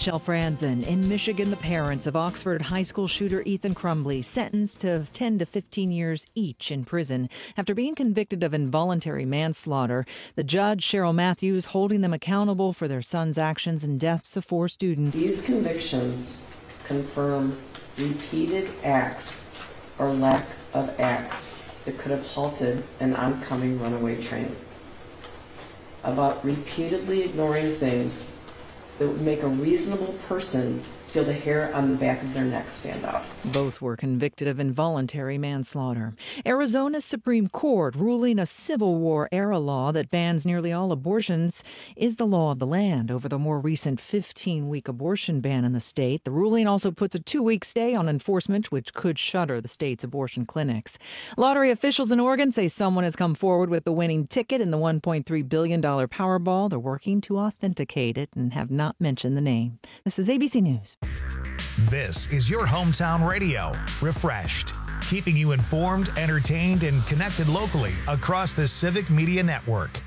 Michelle Franzen. In Michigan, the parents of Oxford high school shooter Ethan Crumbley sentenced to 10 to 15 years each in prison after being convicted of involuntary manslaughter. The judge, Cheryl Matthews, holding them accountable for their son's actions and deaths of 4 students. These convictions confirm repeated acts or lack of acts that could have halted an oncoming runaway train. About repeatedly ignoring things that would make a reasonable person feel the hair on the back of their neck stand up. Both were convicted of involuntary manslaughter. Arizona's Supreme Court ruling a Civil War-era law that bans nearly all abortions is the law of the land over the more recent 15-week abortion ban in the state. The ruling also puts a 2-week stay on enforcement, which could shutter the state's abortion clinics. Lottery officials in Oregon say someone has come forward with the winning ticket in the $1.3 billion Powerball. They're working to authenticate it and have not mentioned the name. This is ABC News. This is your hometown radio, Refreshed, keeping you informed, entertained, and connected locally across the Civic Media Network.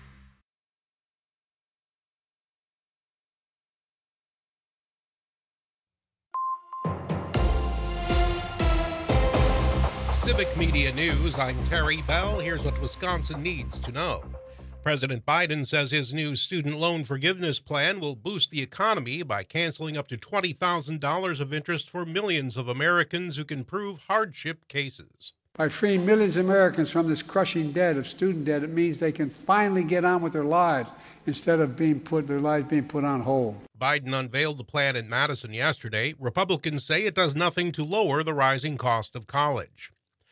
Civic Media News, I'm Terry Bell. Here's what Wisconsin needs to know. President Biden says his new student loan forgiveness plan will boost the economy by canceling up to $20,000 of interest for millions of Americans who can prove hardship cases. By freeing millions of Americans from this crushing debt of student debt, it means they can finally get on with their lives instead of their lives being put on hold. Biden unveiled the plan in Madison yesterday. Republicans say it does nothing to lower the rising cost of college.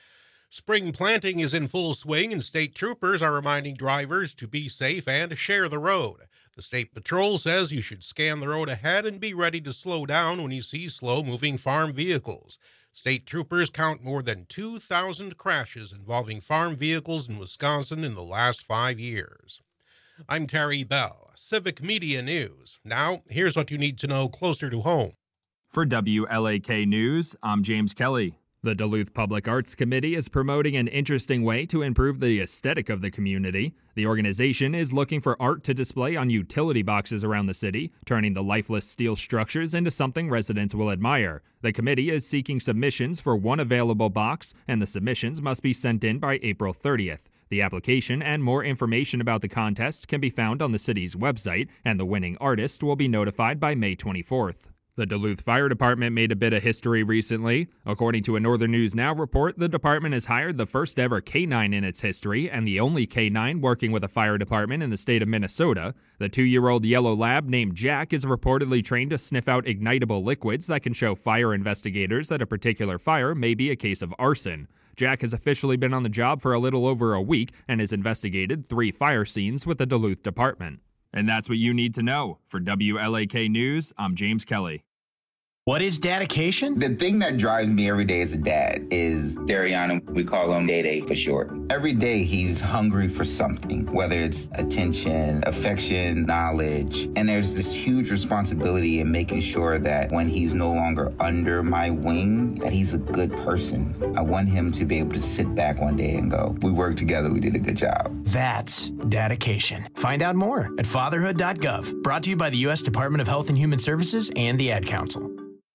Spring planting is in full swing, and state troopers are reminding drivers to be safe and share the road. The State Patrol says you should scan the road ahead and be ready to slow down when you see slow-moving farm vehicles. State troopers count more than 2,000 crashes involving farm vehicles in Wisconsin in the last 5 years. I'm Terry Bell, Civic Media News. Now, here's what you need to know closer to home. For WLAK News, I'm James Kelly. The Duluth Public Arts Committee is promoting an interesting way to improve the aesthetic of the community. The organization is looking for art to display on utility boxes around the city, turning the lifeless steel structures into something residents will admire. The committee is seeking submissions for one available box, and the submissions must be sent in by April 30th. The application and more information about the contest can be found on the city's website, and the winning artist will be notified by May 24th. The Duluth Fire Department made a bit of history recently. According to a Northern News Now report, the department has hired the first ever K-9 in its history and the only K-9 working with a fire department in the state of Minnesota. The 2-year-old yellow lab named Jack is reportedly trained to sniff out ignitable liquids that can show fire investigators that a particular fire may be a case of arson. Jack has officially been on the job for a little over a week and has investigated 3 fire scenes with the Duluth department. And that's what you need to know. For WLAK News, I'm James Kelly. What is dedication? The thing that drives me every day as a dad is Dariana. We call him Day for short. Every day he's hungry for something, whether it's attention, affection, knowledge. And there's this huge responsibility in making sure that when he's no longer under my wing, that he's a good person. I want him to be able to sit back one day and go, we worked together, we did a good job. That's dedication. Find out more at fatherhood.gov. Brought to you by the U.S. Department of Health and Human Services and the Ad Council.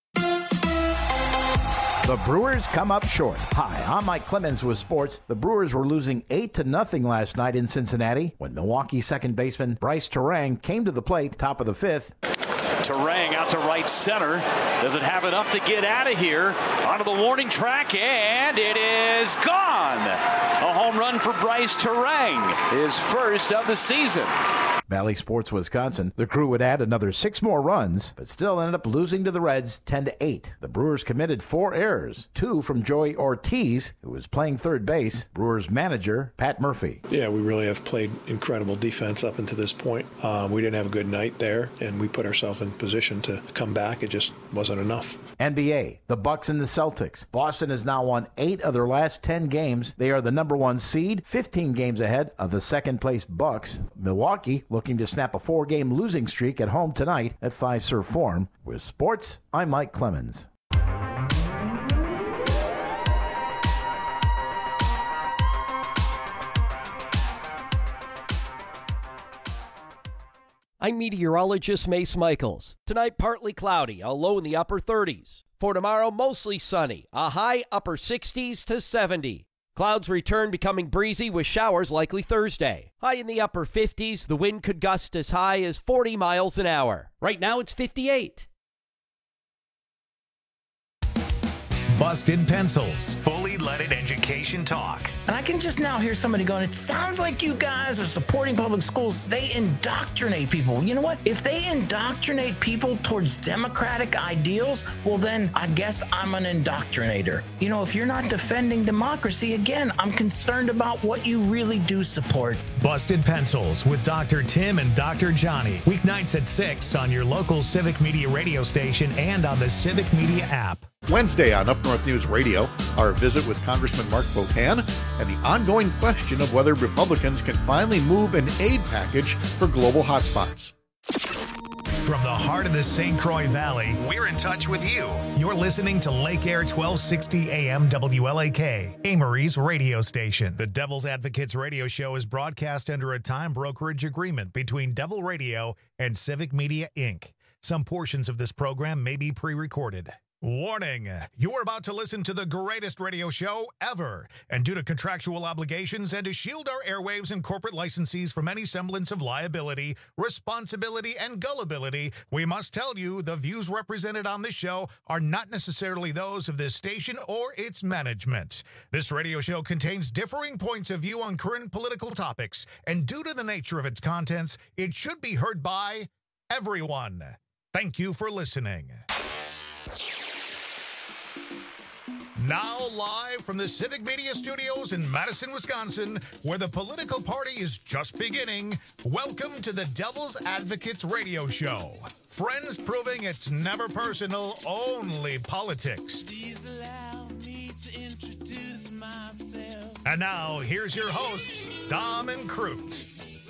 The Brewers come up short. Hi, I'm Mike Clemens with sports. The Brewers were losing 8-0 last night in Cincinnati when Milwaukee second baseman Bryce Terang came to the plate, top of the 5th. Terang out to right center. Does it have enough to get out of here? Onto the warning track, and it is gone. A home run for Bryce Terang, his first of the season. Valley Sports Wisconsin. The Crew would add another 6 more runs, but still ended up losing to the Reds 10-8. The Brewers committed 4 errors, 2 from Joey Ortiz, who was playing third base. Brewers manager Pat Murphy. Yeah, we really have played incredible defense up until this point. We didn't have a good night there, and we put ourselves in position to come back. It just wasn't enough. NBA, the Bucks and the Celtics. Boston has now won 8 of their last 10 games. They are the number 1 seed, 15 games ahead of the second-place Bucks. Milwaukee looking to snap a 4-game losing streak at home tonight at Fiserv Forum. With sports, I'm Mike Clemens. I'm meteorologist Mace Michaels. Tonight, partly cloudy, a low in the upper 30s. For tomorrow, mostly sunny, a high upper 60s to 70. Clouds return, becoming breezy with showers likely Thursday. High in the upper 50s, the wind could gust as high as 40 miles an hour. Right now, it's 58. Busted Pencils, fully leaded education talk. And I can just now hear somebody going, it sounds like you guys are supporting public schools. They indoctrinate people. You know what? If they indoctrinate people towards democratic ideals, well, then I guess I'm an indoctrinator. You know, if you're not defending democracy, again, I'm concerned about what you really do support. Busted Pencils with Dr. Tim and Dr. Johnny. Weeknights at 6 on your local Civic Media radio station and on the Civic Media app. Wednesday on Up North News Radio, our visit with Congressman Mark Pocan and the ongoing question of whether Republicans can finally move an aid package for global hotspots. From the heart of the St. Croix Valley, we're in touch with you. You're listening to Lake Air 1260 AM WLAK, Amory's radio station. The Devil's Advocates radio show is broadcast under a time brokerage agreement between Devil Radio and Civic Media, Inc. Some portions of this program may be pre-recorded. Warning, you're about to listen to the greatest radio show ever. And due to contractual obligations and to shield our airwaves and corporate licensees from any semblance of liability, responsibility, and gullibility, we must tell you the views represented on this show are not necessarily those of this station or its management. This radio show contains differing points of view on current political topics, and due to the nature of its contents, it should be heard by everyone. Thank you for listening. Now live from the Civic Media Studios in Madison, Wisconsin, where the political party is just beginning, welcome to the Devil's Advocates radio show. Friends proving it's never personal, only politics. Please allow me to introduce myself. And now, here's your hosts, Dom and Crute.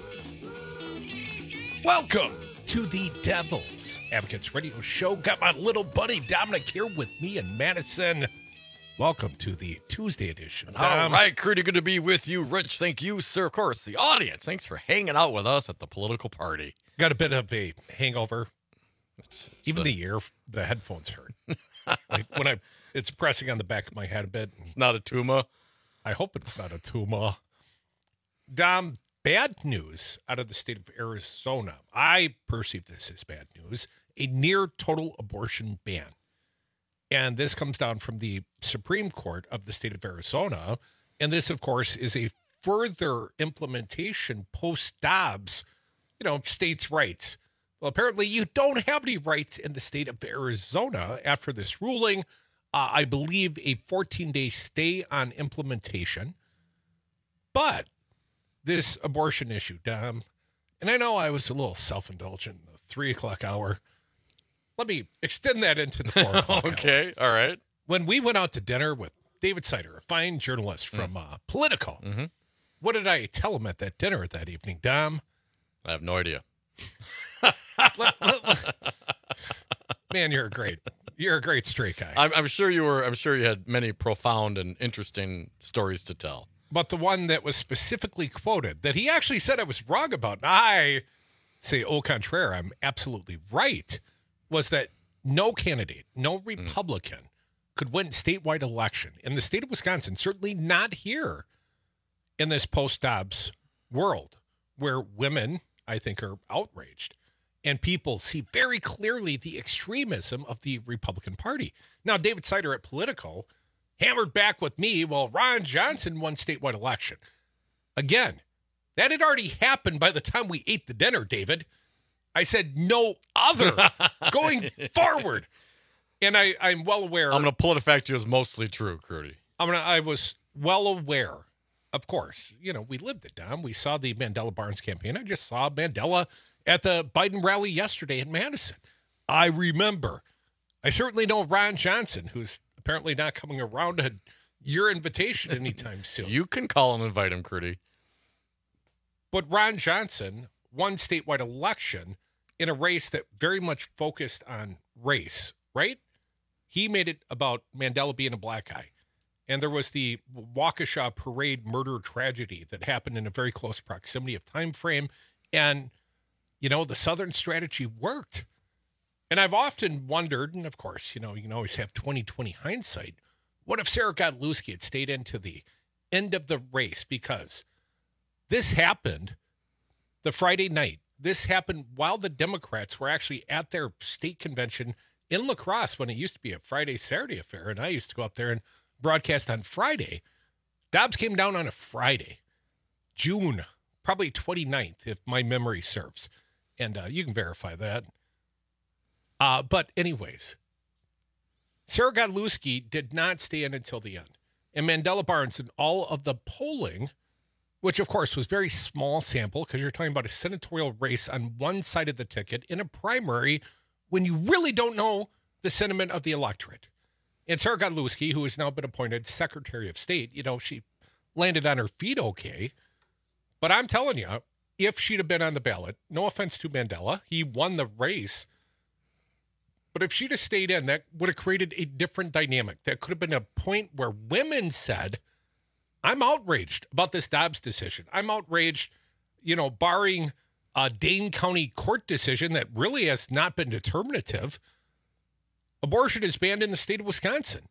Welcome to the Devil's Advocates radio show. Got my little buddy Dominic here with me in Madison. Welcome to the Tuesday edition. All right, Crudy, good to be with you. Rich, thank you, sir. Of course, the audience, thanks for hanging out with us at the political party. Got a bit of a hangover. Even the headphones hurt. Like when it's pressing on the back of my head a bit. It's not a tumor. I hope it's not a tumor. Dom, bad news out of the state of Arizona. I perceive this as bad news. A near total abortion ban. And this comes down from the Supreme Court of the state of Arizona. And this, of course, is a further implementation post-Dobbs, states' rights. Well, apparently you don't have any rights in the state of Arizona after this ruling. I believe a 14-day stay on implementation. But this abortion issue, Dom, and I know I was a little self-indulgent in the 3 o'clock hour. Let me extend that into the 4 o'clock Okay, hour. All right. When we went out to dinner with David Sider, a fine journalist from Politico, what did I tell him at that dinner that evening, Dom? I have no idea. Man, you're a great straight guy. I'm sure you were. I'm sure you had many profound and interesting stories to tell. But the one that was specifically quoted that he actually said I was wrong about, and I say au contraire, I'm absolutely right, was that no candidate, no Republican could win statewide election in the state of Wisconsin, certainly not here in this post-Dobbs world where women, I think, are outraged and people see very clearly the extremism of the Republican Party. Now, David Sider at Politico hammered back with me, well, Ron Johnson won statewide election. Again, that had already happened by the time we ate the dinner, David. I said no other going forward. And I'm well aware. I'm going to PolitiFact you as mostly true, Crudy. I was well aware, of course. We lived it, Dom. We saw the Mandela Barnes campaign. I just saw Mandela at the Biden rally yesterday in Madison. I remember. I certainly know Ron Johnson, who's apparently not coming around to your invitation anytime soon. You can call and invite him, Crudy. But Ron Johnson won statewide election in a race that very much focused on race, right? He made it about Mandela being a black guy. And there was the Waukesha parade murder tragedy that happened in a very close proximity of time frame. And the Southern strategy worked. And I've often wondered, and of course, you can always have 20/20 hindsight. What if Sarah Godlewski had stayed into the end of the race? Because this happened the Friday night. This happened while the Democrats were actually at their state convention in La Crosse, when it used to be a Friday-Saturday affair, and I used to go up there and broadcast on Friday. Dobbs came down on a Friday, June, probably 29th, if my memory serves. And you can verify that. But anyways, Sarah Godlewski did not stay in until the end. And Mandela Barnes, in all of the polling, which of course was very small sample, because you're talking about a senatorial race on one side of the ticket in a primary when you really don't know the sentiment of the electorate. And Sarah Godlewski, who has now been appointed Secretary of State, she landed on her feet okay. But I'm telling you, if she'd have been on the ballot, no offense to Mandela, he won the race. But if she'd have stayed in, that would have created a different dynamic. That could have been a point where women said, I'm outraged about this Dobbs decision. I'm outraged, barring a Dane County court decision that really has not been determinative. Abortion is banned in the state of Wisconsin.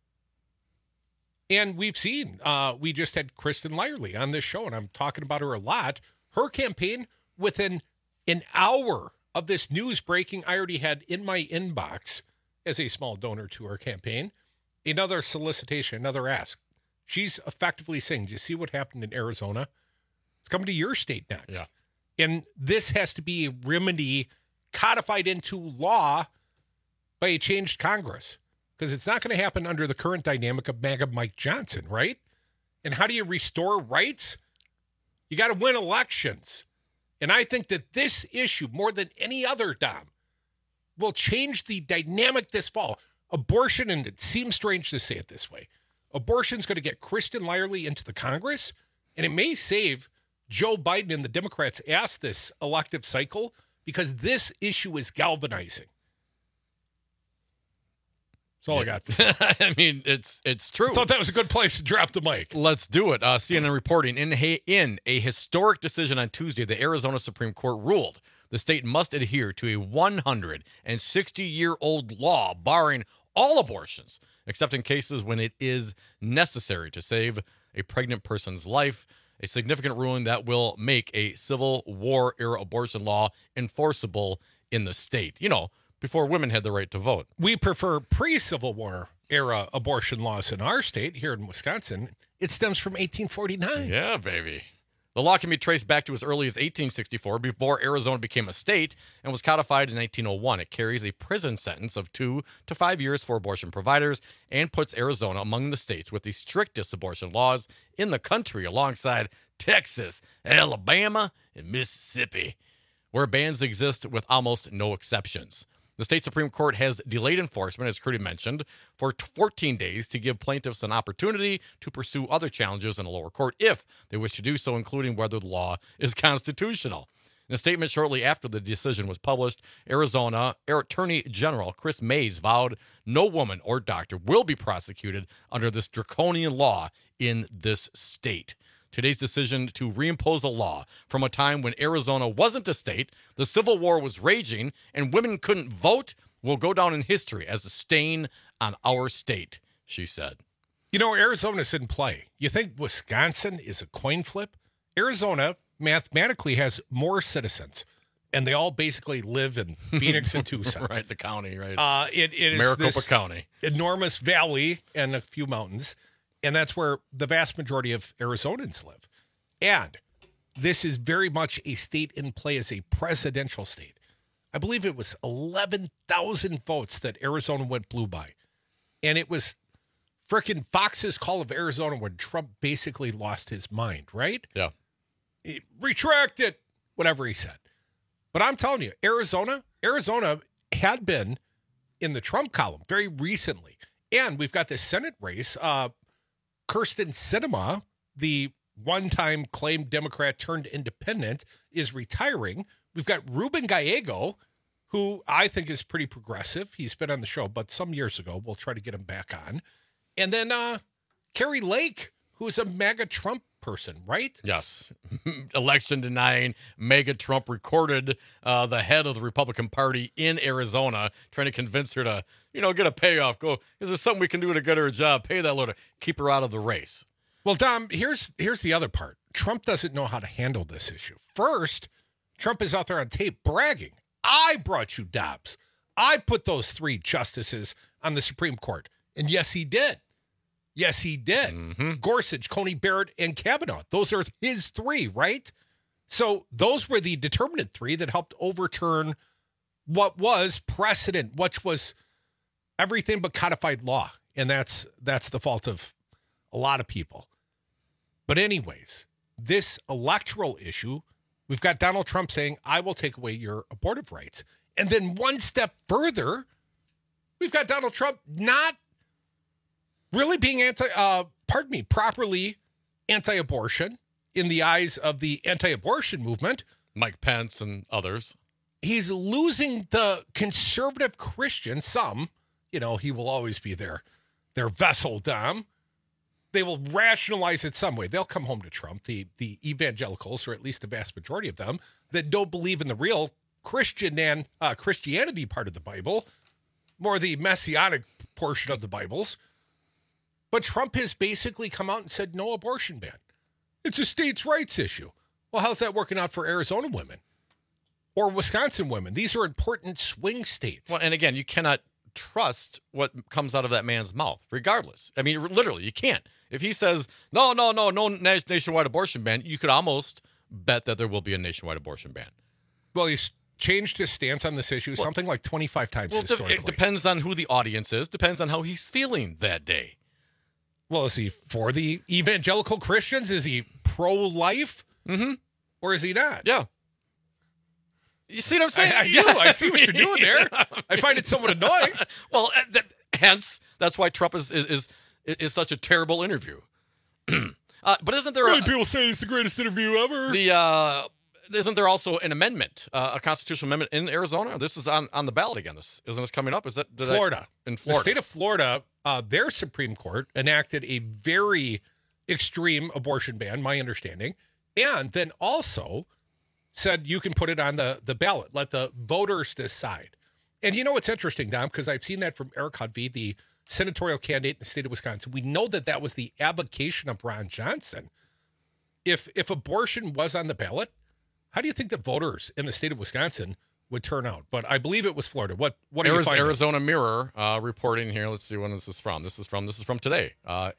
And we've seen, we just had Kristen Lyerly on this show, and I'm talking about her a lot. Her campaign, within an hour of this news breaking, I already had in my inbox, as a small donor to her campaign, another solicitation, another ask. She's effectively saying, do you see what happened in Arizona? It's coming to your state next. Yeah. And this has to be a remedy codified into law by a changed Congress, because it's not going to happen under the current dynamic of MAGA Mike Johnson, right? And how do you restore rights? You got to win elections. And I think that this issue, more than any other, Dom, will change the dynamic this fall. Abortion, and it seems strange to say it this way, abortion's going to get Kristen Lyerly into the Congress, and it may save Joe Biden and the Democrats' ass this elective cycle, because this issue is galvanizing. That's all I got. I mean, it's true. I thought that was a good place to drop the mic. Let's do it. CNN reporting, in a historic decision on Tuesday, the Arizona Supreme Court ruled the state must adhere to a 160-year-old law barring all abortions, except in cases when it is necessary to save a pregnant person's life, a significant ruling that will make a Civil War-era abortion law enforceable in the state. Before women had the right to vote. We prefer pre-Civil War era abortion laws in our state, here in Wisconsin. It stems from 1849. Yeah, baby. The law can be traced back to as early as 1864, before Arizona became a state, and was codified in 1901. It carries a prison sentence of 2 to 5 years for abortion providers and puts Arizona among the states with the strictest abortion laws in the country, alongside Texas, Alabama, and Mississippi, where bans exist with almost no exceptions. The state Supreme Court has delayed enforcement, as Curdy mentioned, for 14 days to give plaintiffs an opportunity to pursue other challenges in a lower court if they wish to do so, including whether the law is constitutional. In a statement shortly after the decision was published, Arizona Attorney General Chris Mays vowed no woman or doctor will be prosecuted under this draconian law in this state. Today's decision to reimpose a law from a time when Arizona wasn't a state, the Civil War was raging, and women couldn't vote will go down in history as a stain on our state, she said. Arizona's in play. You think Wisconsin is a coin flip? Arizona mathematically has more citizens, and they all basically live in Phoenix and Tucson. Right, the county, right. It is Maricopa County. Enormous valley and a few mountains. And that's where the vast majority of Arizonans live. And this is very much a state in play as a presidential state. I believe it was 11,000 votes that Arizona went blue by. And it was frickin' Fox's Call of Arizona when Trump basically lost his mind, right? Yeah. Retract it, whatever he said. But I'm telling you, Arizona had been in the Trump column very recently. And we've got this Senate race. Kyrsten Sinema, the one-time claimed Democrat turned independent, is retiring. We've got Ruben Gallego, who I think is pretty progressive. He's been on the show, but some years ago. We'll try to get him back on. And then Carrie Lake, who is a MAGA Trump person, right? Yes. Election denying Mega Trump recorded the head of the Republican Party in Arizona, trying to convince her to, get a payoff. Go, is there something we can do to get her a job? Pay that load, keep her out of the race. Well, Dom, here's the other part. Trump doesn't know how to handle this issue. First, Trump is out there on tape bragging. I brought you Dobbs. I put those 3 justices on the Supreme Court. And yes, he did. Yes, he did. Mm-hmm. Gorsuch, Coney Barrett, and Kavanaugh. Those are his 3, right? So those were the determinant 3 that helped overturn what was precedent, which was everything but codified law. And that's the fault of a lot of people. But anyways, this electoral issue, we've got Donald Trump saying, I will take away your abortive rights. And then one step further, we've got Donald Trump not really being properly anti-abortion in the eyes of the anti-abortion movement. Mike Pence and others. He's losing the conservative Christians. Some, he will always be their vessel, Dom. They will rationalize it some way. They'll come home to Trump, the evangelicals, or at least the vast majority of them, that don't believe in the real Christian and Christianity part of the Bible, more the messianic portion of the Bibles. But Trump has basically come out and said no abortion ban. It's a states' rights issue. Well, how's that working out for Arizona women or Wisconsin women? These are important swing states. Well, and again, you cannot trust what comes out of that man's mouth, regardless. I mean, literally, you can't. If he says, no nationwide abortion ban, you could almost bet that there will be a nationwide abortion ban. Well, he's changed his stance on this issue something like 25 times historically. It depends on who the audience is, depends on how he's feeling that day. Well, is he for the evangelical Christians? Is he pro-life? Mm-hmm. Or is he not? Yeah. You see what I'm saying? I do. I see what you're doing there. I find it somewhat annoying. Well, hence, that's why Trump is such a terrible interview. But isn't there... Really, people say it's the greatest interview ever. Isn't there also an amendment, a constitutional amendment in Arizona? This is on the ballot again. Isn't this coming up? Is that Florida? In Florida. The state of Florida, their Supreme Court enacted a very extreme abortion ban, my understanding, and then also said you can put it on the ballot. Let the voters decide. And you know what's interesting, Dom, because I've seen that from Eric Hudvey, the senatorial candidate in the state of Wisconsin. We know that was the avocation of Ron Johnson. If abortion was on the ballot, how do you think the voters in the state of Wisconsin would turn out? But I believe it was Florida. What are you finding? Arizona Mirror reporting here. Let's see when this is from. This is from today.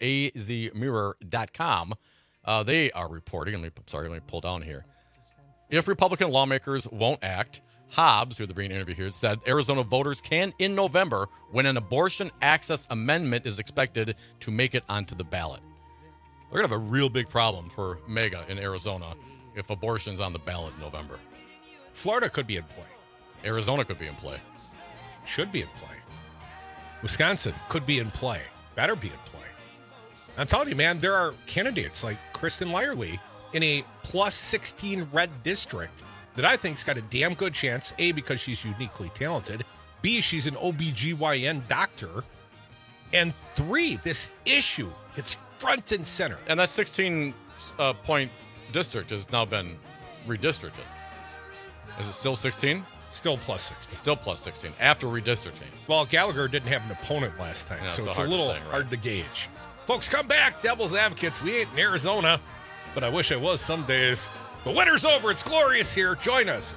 azmirror.com. They are reporting. Let me pull down here. If Republican lawmakers won't act, Hobbs, who they're being interviewed here, said Arizona voters can, in November, when an abortion access amendment is expected to make it onto the ballot. They're going to have a real big problem for MAGA in Arizona if abortion's on the ballot in November. Florida could be in play. Arizona could be in play. Should be in play. Wisconsin could be in play. Better be in play. I'm telling you, man, there are candidates like Kristen Lyerly in a plus 16 red district that I think's got a damn good chance, A, because she's uniquely talented, B, she's an OBGYN doctor, and 3, this issue, it's front and center. And that 16-point district has now been redistricted. Is it still 16? Still plus 16. Still plus 16 after redistricting. Well, Gallagher didn't have an opponent last time, so it's a little hard to gauge. Folks, come back, Devil's Advocates. We ain't in Arizona, but I wish I was some days. The winter's over. It's glorious here. Join us,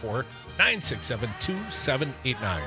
844-967-2789.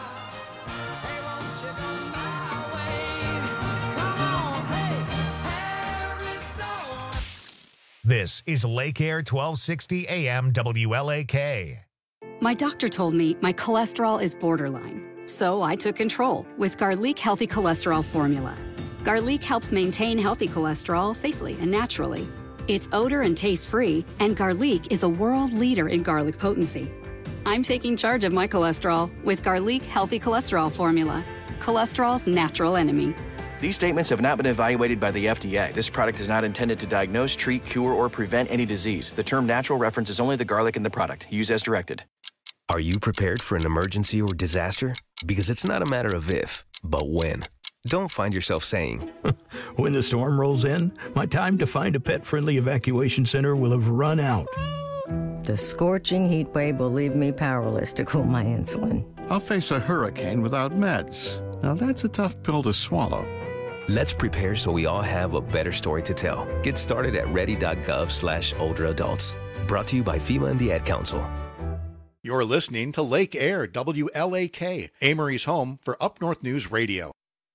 This is Lake Air 1260 AM WLAK. My doctor told me my cholesterol is borderline, so I took control with Garlic Healthy Cholesterol Formula. Garlic helps maintain healthy cholesterol safely and naturally. It's odor and taste-free, and Garlic is a world leader in garlic potency. I'm taking charge of my cholesterol with Garlic Healthy Cholesterol Formula, cholesterol's natural enemy. These statements have not been evaluated by the FDA. This product is not intended to diagnose, treat, cure, or prevent any disease. The term natural references only the garlic in the product. Use as directed. Are you prepared for an emergency or disaster? Because it's not a matter of if, but when. Don't find yourself saying, when the storm rolls in, my time to find a pet-friendly evacuation center will have run out. The scorching heat wave will leave me powerless to cool my insulin. I'll face a hurricane without meds. Now that's a tough pill to swallow. Let's prepare so we all have a better story to tell. Get started at ready.gov/older adults. Brought to you by FEMA and the Ad Council. You're listening to Lake Air, WLAK, Amory's home for Up North News Radio.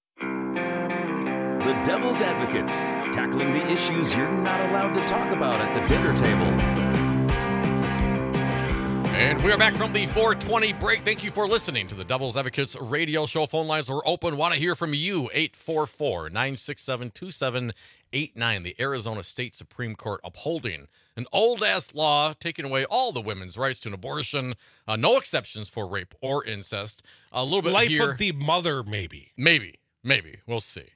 The Devil's Advocates, tackling the issues you're not allowed to talk about at the dinner table. And we are back from the 420 break. Thank you for listening to the Devil's Advocates radio show. Phone lines are open. Want to hear from you. 844-967-2789. The Arizona State Supreme Court upholding an old-ass law taking away all the women's rights to an abortion. No exceptions for rape or incest. A little bit Life here. of the mother, maybe. Maybe. We'll see.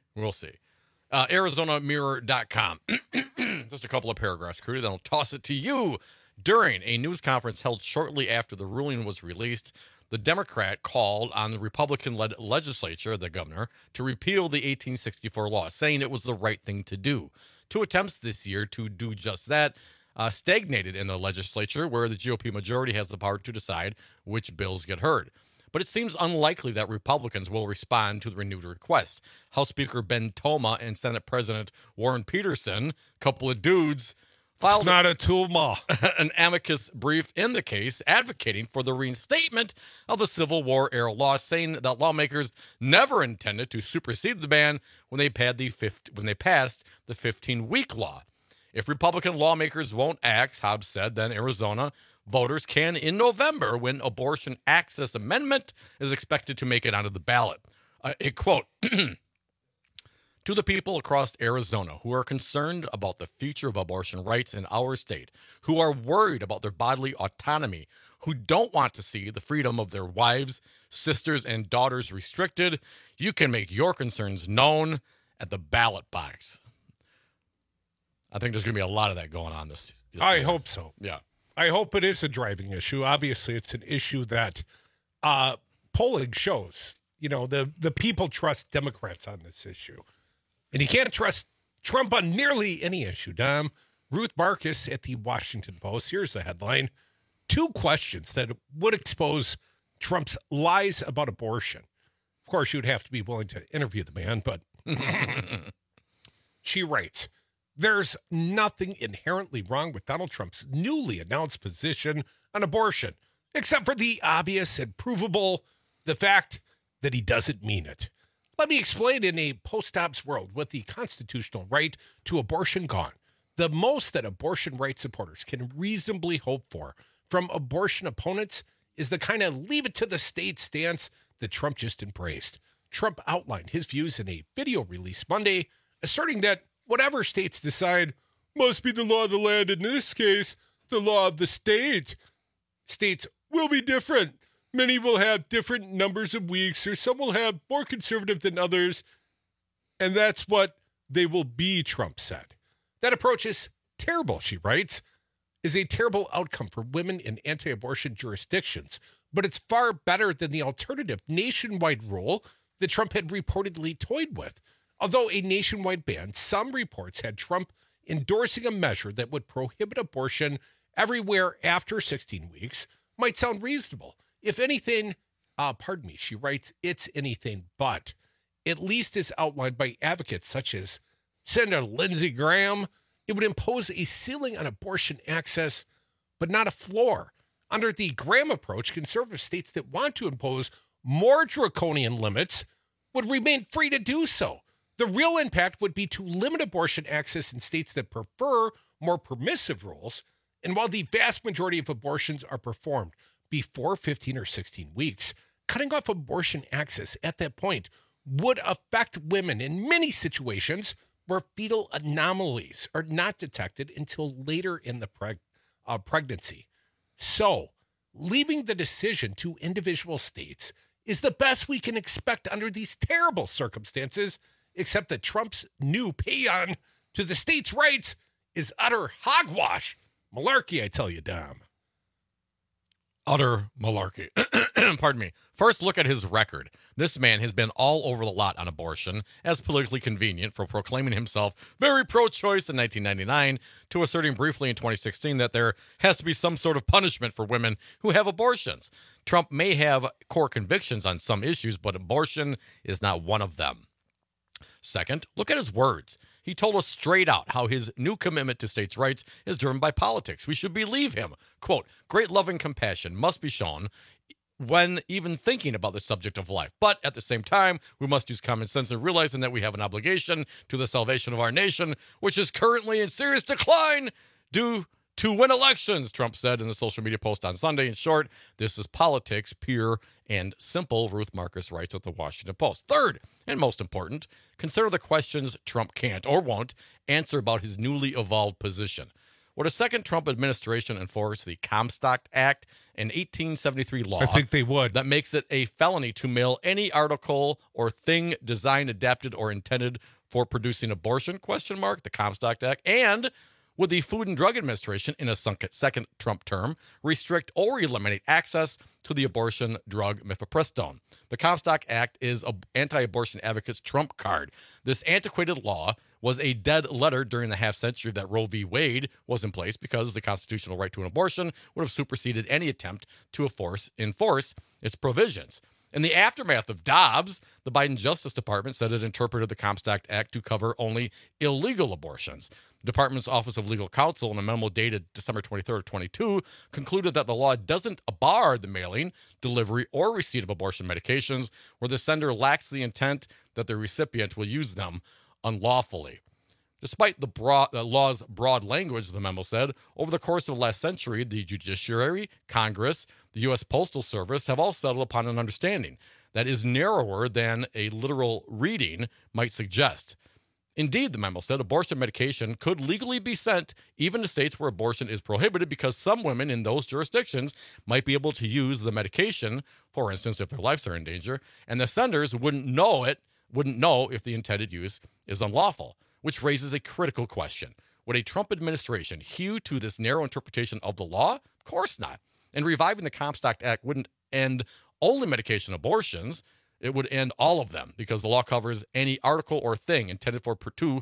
ArizonaMirror.com. Just a couple of paragraphs, Crudy. Then I'll toss it to you. During a news conference held shortly after the ruling was released, the Democrat called on the Republican-led legislature, the governor, to repeal the 1864 law, saying it was the right thing to do. Two attempts this year to do just that stagnated in the legislature, where the GOP majority has the power to decide which bills get heard. But it seems unlikely that Republicans will respond to the renewed request. House Speaker Ben Toma and Senate President Warren Peterson, couple of dudes, filed not a Toma. an amicus brief in the case advocating for the reinstatement of the Civil War-era law, saying that lawmakers never intended to supersede the ban when they passed the 15-week law. If Republican lawmakers won't act, Hobbs said, then Arizona voters can in November, when abortion access amendment is expected to make it onto the ballot. A quote, to the people across Arizona who are concerned about the future of abortion rights in our state, who are worried about their bodily autonomy, who don't want to see the freedom of their wives, sisters, and daughters restricted, you can make your concerns known at the ballot box. I think there's going to be a lot of that going on this I hope so. Yeah. I hope it is a driving issue. Obviously, it's an issue that polling shows, the people trust Democrats on this issue. And you can't trust Trump on nearly any issue, Dom. Ruth Marcus at the Washington Post. Here's the headline. 2 questions that would expose Trump's lies about abortion. Of course, you'd have to be willing to interview the man, but she writes, there's nothing inherently wrong with Donald Trump's newly announced position on abortion, except for the obvious and provable, the fact that he doesn't mean it. Let me explain in a post-ops world with the constitutional right to abortion gone. The most that abortion rights supporters can reasonably hope for from abortion opponents is the kind of leave it to the state stance that Trump just embraced. Trump outlined his views in a video release Monday, asserting that whatever states decide must be the law of the land. In this case, the law of the state. States will be different. Many will have different numbers of weeks, or some will have more conservative than others. And that's what they will be, Trump said. That approach is terrible, she writes, is a terrible outcome for women in anti-abortion jurisdictions. But it's far better than the alternative nationwide rule that Trump had reportedly toyed with. Although a nationwide ban, some reports had Trump endorsing a measure that would prohibit abortion everywhere after 16 weeks might sound reasonable. If anything, she writes, it's anything but, at least as outlined by advocates such as Senator Lindsey Graham, it would impose a ceiling on abortion access, but not a floor. Under the Graham approach, conservative states that want to impose more draconian limits would remain free to do so. The real impact would be to limit abortion access in states that prefer more permissive rules. And while the vast majority of abortions are performed before 15 or 16 weeks, cutting off abortion access at that point would affect women in many situations where fetal anomalies are not detected until later in the pregnancy. So, leaving the decision to individual states is the best we can expect under these terrible circumstances, except that Trump's new paean to the states' rights is utter hogwash. Malarkey, I tell you, Dom. Utter malarkey. Pardon me. First, look at his record. This man has been all over the lot on abortion, as politically convenient, from proclaiming himself very pro-choice in 1999 to asserting briefly in 2016 that there has to be some sort of punishment for women who have abortions. Trump may have core convictions on some issues, but abortion is not one of them. Second, look at his words. He told us straight out how his new commitment to states' rights is driven by politics. We should believe him. Quote, great love and compassion must be shown when even thinking about the subject of life. But at the same time, we must use common sense in realizing that we have an obligation to the salvation of our nation, which is currently in serious decline due to win elections, Trump said in a social media post on Sunday. In short, this is politics, pure and simple, Ruth Marcus writes at the Washington Post. Third, and most important, consider the questions Trump can't or won't answer about his newly evolved position. Would a second Trump administration enforce the Comstock Act, an 1873 law? I think they would. That makes it a felony to mail any article or thing designed, adapted, or intended for producing abortion, ? The Comstock Act. And would the Food and Drug Administration, in a second Trump term, restrict or eliminate access to the abortion drug mifepristone? The Comstock Act is an anti-abortion advocate's trump card. This antiquated law was a dead letter during the half-century that Roe v. Wade was in place because the constitutional right to an abortion would have superseded any attempt to enforce its provisions. In the aftermath of Dobbs, the Biden Justice Department said it interpreted the Comstock Act to cover only illegal abortions. The department's Office of Legal Counsel, in a memo dated December 23rd, 2022, concluded that the law doesn't bar the mailing, delivery, or receipt of abortion medications where the sender lacks the intent that the recipient will use them unlawfully. Despite the law's broad language, the memo said, over the course of the last century, the judiciary, Congress, the U.S. Postal Service have all settled upon an understanding that is narrower than a literal reading might suggest. Indeed, the memo said, abortion medication could legally be sent even to states where abortion is prohibited because some women in those jurisdictions might be able to use the medication, for instance, if their lives are in danger, and the senders wouldn't know if the intended use is unlawful, which raises a critical question. Would a Trump administration hew to this narrow interpretation of the law? Of course not. And reviving the Comstock Act wouldn't end only medication abortions. It would end all of them because the law covers any article or thing intended for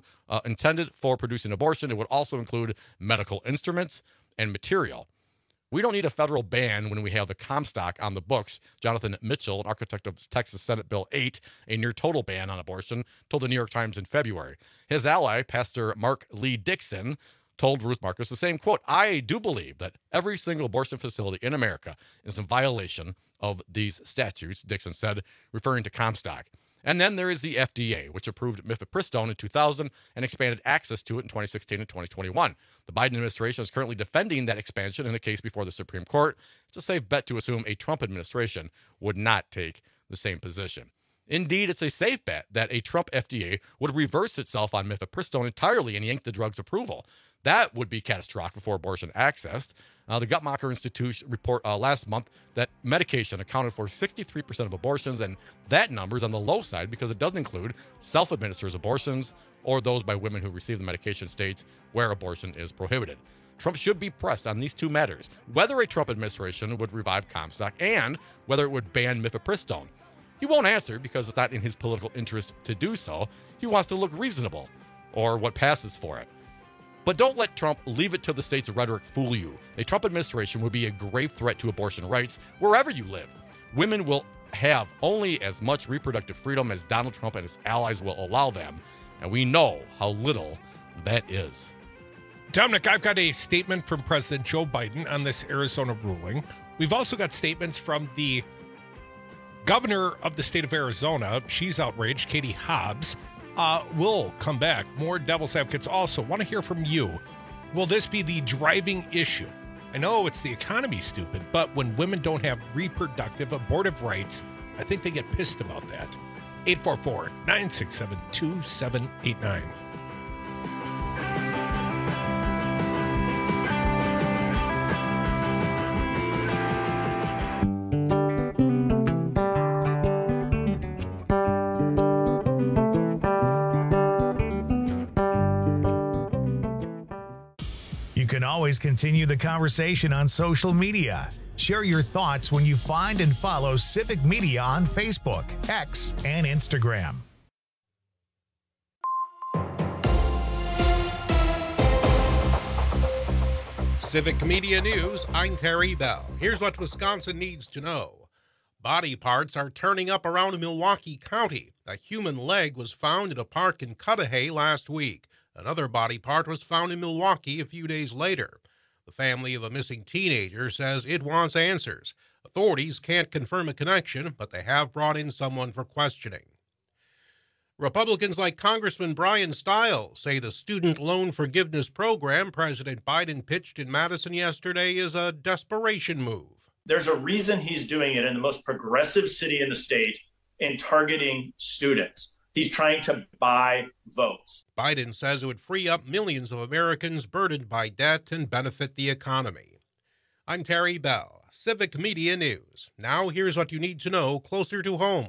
producing abortion. It would also include medical instruments and material. We don't need a federal ban when we have the Comstock on the books. Jonathan Mitchell, an architect of Texas Senate Bill 8, a near total ban on abortion, told the New York Times in February. His ally, Pastor Mark Lee Dixon, told Ruth Marcus the same, quote, I do believe that every single abortion facility in America is in violation of these statutes, Dixon said, referring to Comstock. And then there is the FDA, which approved mifepristone in 2000 and expanded access to it in 2016 and 2021. The Biden administration is currently defending that expansion in a case before the Supreme Court. It's a safe bet to assume a Trump administration would not take the same position. Indeed, it's a safe bet that a Trump FDA would reverse itself on mifepristone entirely and yank the drug's approval. That would be catastrophic for abortion access. The Guttmacher Institute report last month that medication accounted for 63% of abortions, and that number is on the low side because it doesn't include self-administered abortions or those by women who receive the medication states where abortion is prohibited. Trump should be pressed on these two matters, whether a Trump administration would revive Comstock and whether it would ban mifepristone. He won't answer because it's not in his political interest to do so. He wants to look reasonable, or what passes for it. But don't let Trump leave it to the state's rhetoric fool you. A Trump administration would be a grave threat to abortion rights wherever you live. Women will have only as much reproductive freedom as Donald Trump and his allies will allow them, and we know how little that is. Dominic, I've got a statement from President Joe Biden on this Arizona ruling. We've also got statements from the governor of the state of Arizona. She's outraged, Katie Hobbs. We'll come back. More Devil's Advocates also. Want to hear from you. Will this be the driving issue? I know it's the economy, stupid, but when women don't have reproductive, abortive rights, I think they get pissed about that. 844-967-2789. You can always continue the conversation on social media. Share your thoughts when you find and follow Civic Media on Facebook, X, and Instagram. Civic Media News, I'm Terry Bell. Here's what Wisconsin needs to know. Body parts are turning up around Milwaukee County. A human leg was found in a park in Cudahy last week. Another body part was found in Milwaukee a few days later. The family of a missing teenager says it wants answers. Authorities can't confirm a connection, but they have brought in someone for questioning. Republicans like Congressman Brian Stiles say the student loan forgiveness program President Biden pitched in Madison yesterday is a desperation move. There's a reason he's doing it in the most progressive city in the state in targeting students. He's trying to buy votes. Biden says it would free up millions of Americans burdened by debt and benefit the economy. I'm Terry Bell, Civic Media News. Now here's what you need to know closer to home.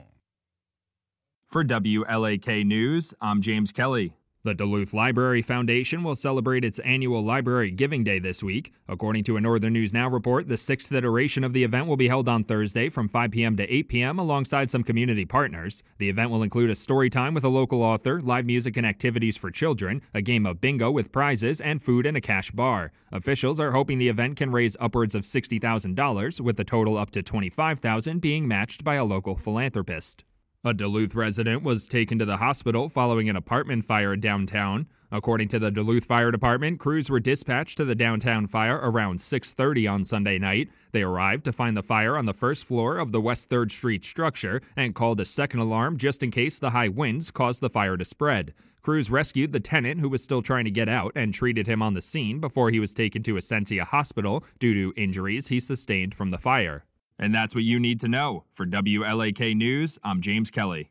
For WLAK News, I'm James Kelly. The Duluth Library Foundation will celebrate its annual Library Giving Day this week. According to a Northern News Now report, the 6th iteration of the event will be held on Thursday from 5 p.m. to 8 p.m. alongside some community partners. The event will include a story time with a local author, live music and activities for children, a game of bingo with prizes, and food and a cash bar. Officials are hoping the event can raise upwards of $60,000, with the total up to $25,000 being matched by a local philanthropist. A Duluth resident was taken to the hospital following an apartment fire downtown. According to the Duluth Fire Department, crews were dispatched to the downtown fire around 6:30 on Sunday night. They arrived to find the fire on the first floor of the West 3rd Street structure and called a second alarm just in case the high winds caused the fire to spread. Crews rescued the tenant who was still trying to get out and treated him on the scene before he was taken to Essentia Hospital due to injuries he sustained from the fire. And that's what you need to know. For WLAK News, I'm James Kelly.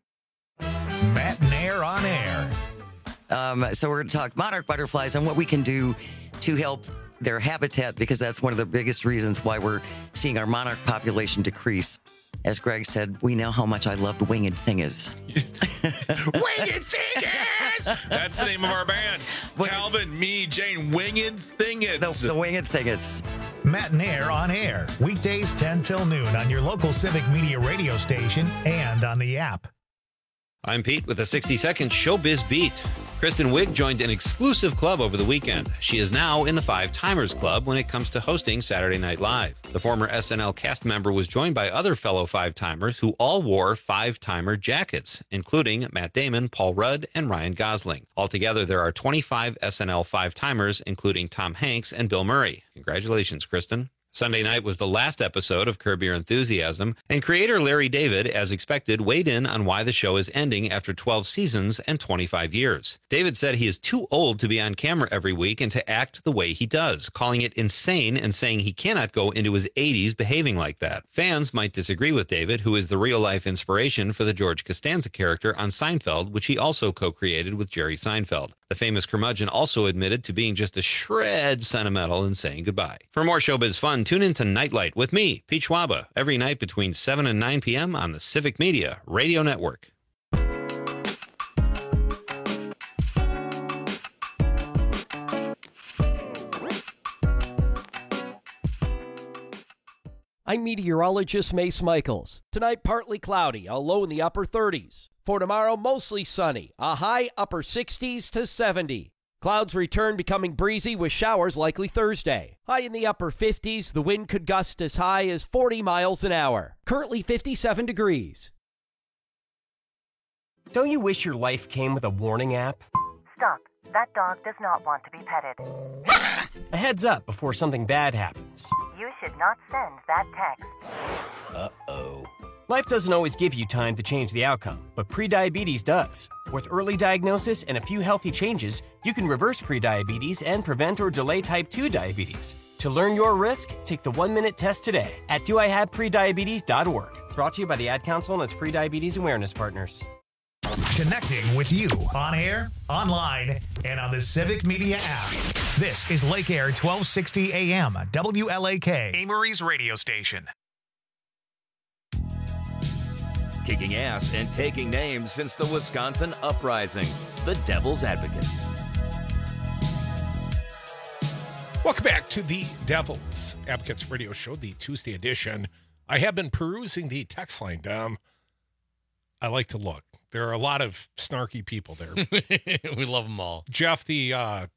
Matt and Air on Air. So we're going to talk monarch butterflies and what we can do to help their habitat, because that's one of the biggest reasons why we're seeing our monarch population decrease. As Greg said, we know how much I loved Winged Thingers. Winged Thingers! That's the name of our band. Calvin, me, Jane, Winged Thingers. The Winged Thingers. Matt and Air on Air. Weekdays 10 till noon on your local Civic Media radio station and on the app. I'm Pete with a 60-second Showbiz Beat. Kristen Wiig joined an exclusive club over the weekend. She is now in the Five Timers Club when it comes to hosting Saturday Night Live. The former SNL cast member was joined by other fellow Five-Timers who all wore Five-Timer jackets, including Matt Damon, Paul Rudd, and Ryan Gosling. Altogether, there are 25 SNL Five-Timers, including Tom Hanks and Bill Murray. Congratulations, Kristen. Sunday night was the last episode of Curb Your Enthusiasm, and creator Larry David, as expected, weighed in on why the show is ending after 12 seasons and 25 years. David said he is too old to be on camera every week and to act the way he does, calling it insane and saying he cannot go into his 80s behaving like that. Fans might disagree with David, who is the real-life inspiration for the George Costanza character on Seinfeld, which he also co-created with Jerry Seinfeld. The famous curmudgeon also admitted to being just a shred sentimental and saying goodbye. For more showbiz fun, tune in to Nightlight with me, Pete Schwaba, every night between 7 and 9 p.m. on the Civic Media Radio Network. I'm meteorologist Mace Michaels. Tonight, partly cloudy, a low in the upper 30s. For tomorrow, mostly sunny, a high upper 60s to 70. Clouds return, becoming breezy with showers likely Thursday. High in the upper 50s, the wind could gust as high as 40 miles an hour. Currently 57 degrees. Don't you wish your life came with a warning app? Stop. That dog does not want to be petted. A heads up before something bad happens. You should not send that text. Uh-oh. Life doesn't always give you time to change the outcome, but prediabetes does. With early diagnosis and a few healthy changes, you can reverse prediabetes and prevent or delay type 2 diabetes. To learn your risk, take the 1-minute test today at doihaveprediabetes.org. Brought to you by the Ad Council and its prediabetes awareness partners. Connecting with you on air, online, and on the Civic Media app. This is Lake Air 1260 AM, WLAK, Amory's radio station. Kicking ass and taking names since the Wisconsin Uprising, the Devil's Advocates. Welcome back to the Devil's Advocates Radio Show, the Tuesday edition. I have been perusing the text line, Dom. I like to look. There are a lot of snarky people there. We love them all. Jeff, the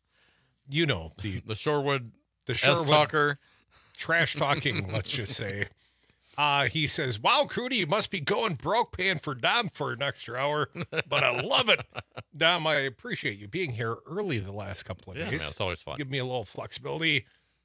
Shorewood S-talker. Trash talking, let's just say. He says, wow, Crudy, you must be going broke paying for Dom for an extra hour, but I love it. Dom, I appreciate you being here early the last couple of days. Yeah, man, it's always fun. Give me a little flexibility.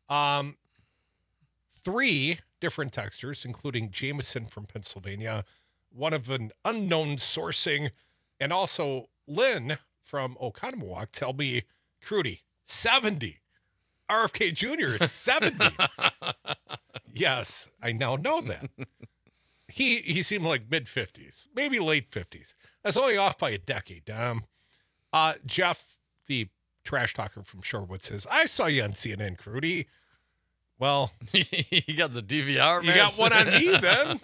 3 different texters, including Jameson from Pennsylvania, one of an unknown sourcing, and also Lynn from Oconomowoc tell me, Crudy, 70. RFK Jr. is 70. Yes, I now know that. He seemed like mid-50s, maybe late 50s. That's only off by a decade. Jeff, the trash talker from Shorewood, says, I saw you on CNN, Crudy. Well, you got the DVR, man. You got one on me, then.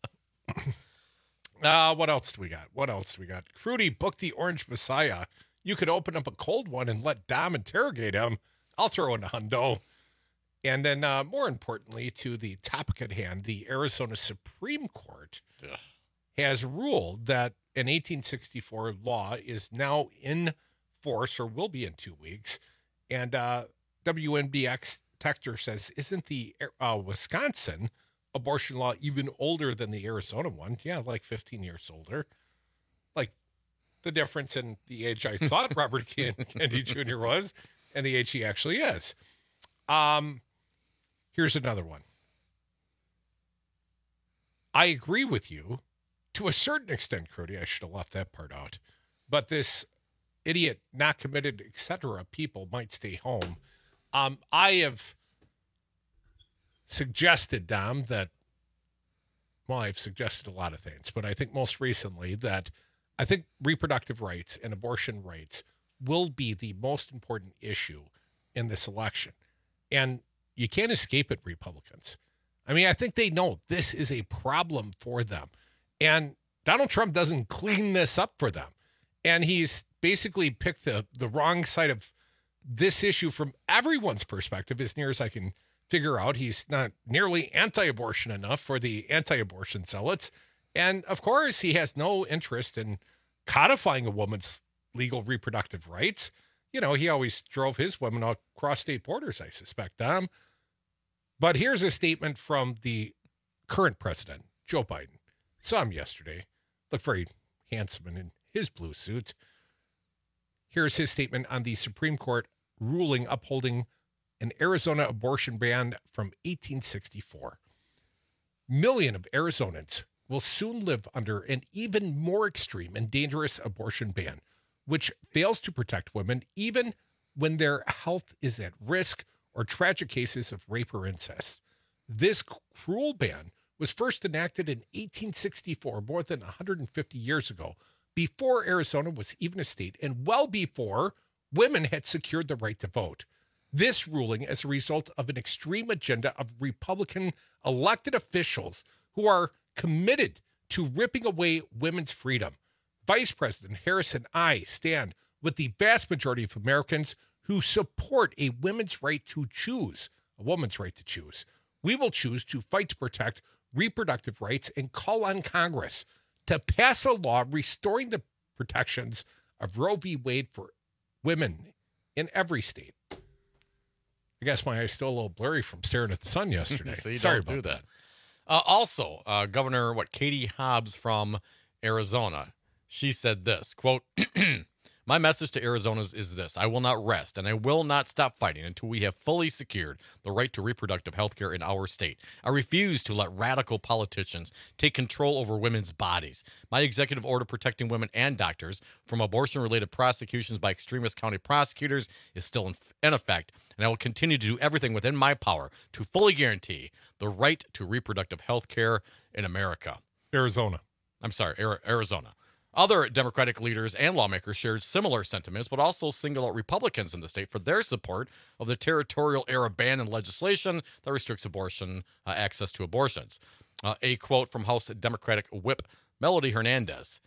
What else do we got? Crudy booked the Orange Messiah. You could open up a cold one and let Dom interrogate him. I'll throw in a hundo. And then, more importantly, to the topic at hand, the Arizona Supreme Court has ruled that an 1864 law is now in force, or will be in 2 weeks. And WNBX texter says, isn't the Wisconsin abortion law even older than the Arizona one? Yeah, like 15 years older. Like the difference in the age I thought Robert Kennedy Jr. was and the age he actually is. Here's another one. I agree with you to a certain extent, Crudy. I should have left that part out. But this idiot, not committed, etc. people might stay home. I have suggested, Dom, I've suggested a lot of things, but I think most recently that I think reproductive rights and abortion rights will be the most important issue in this election. And you can't escape it, Republicans. I mean, I think they know this is a problem for them. And Donald Trump doesn't clean this up for them. And he's basically picked the wrong side of this issue from everyone's perspective, as near as I can figure out. He's not nearly anti-abortion enough for the anti-abortion zealots. And, of course, he has no interest in codifying a woman's legal reproductive rights. You know, he always drove his women across state borders, I suspect, Dom. But here's a statement from the current president, Joe Biden. Saw him yesterday. Looked very handsome in his blue suit. Here's his statement on the Supreme Court ruling upholding an Arizona abortion ban from 1864. Millions of Arizonans will soon live under an even more extreme and dangerous abortion ban, which fails to protect women even when their health is at risk or tragic cases of rape or incest. This cruel ban was first enacted in 1864, more than 150 years ago, before Arizona was even a state and well before women had secured the right to vote. This ruling is a result of an extreme agenda of Republican elected officials who are committed to ripping away women's freedom. Vice President Harris and I stand with the vast majority of Americans who support a woman's right to choose, a woman's right to choose. We will choose to fight to protect reproductive rights and call on Congress to pass a law restoring the protections of Roe v. Wade for women in every state. I guess my eyes still a little blurry from staring at the sun yesterday. Sorry about that. Also, Governor Katie Hobbs from Arizona, she said this, quote, my message to Arizonans is this: I will not rest and I will not stop fighting until we have fully secured the right to reproductive health care in our state. I refuse to let radical politicians take control over women's bodies. My executive order protecting women and doctors from abortion-related prosecutions by extremist county prosecutors is still in effect, and I will continue to do everything within my power to fully guarantee the right to reproductive health care in America. Arizona. Other Democratic leaders and lawmakers shared similar sentiments, but also singled out Republicans in the state for their support of the territorial-era ban and legislation that restricts abortion access to abortions. A quote from House Democratic Whip Melody Hernandez.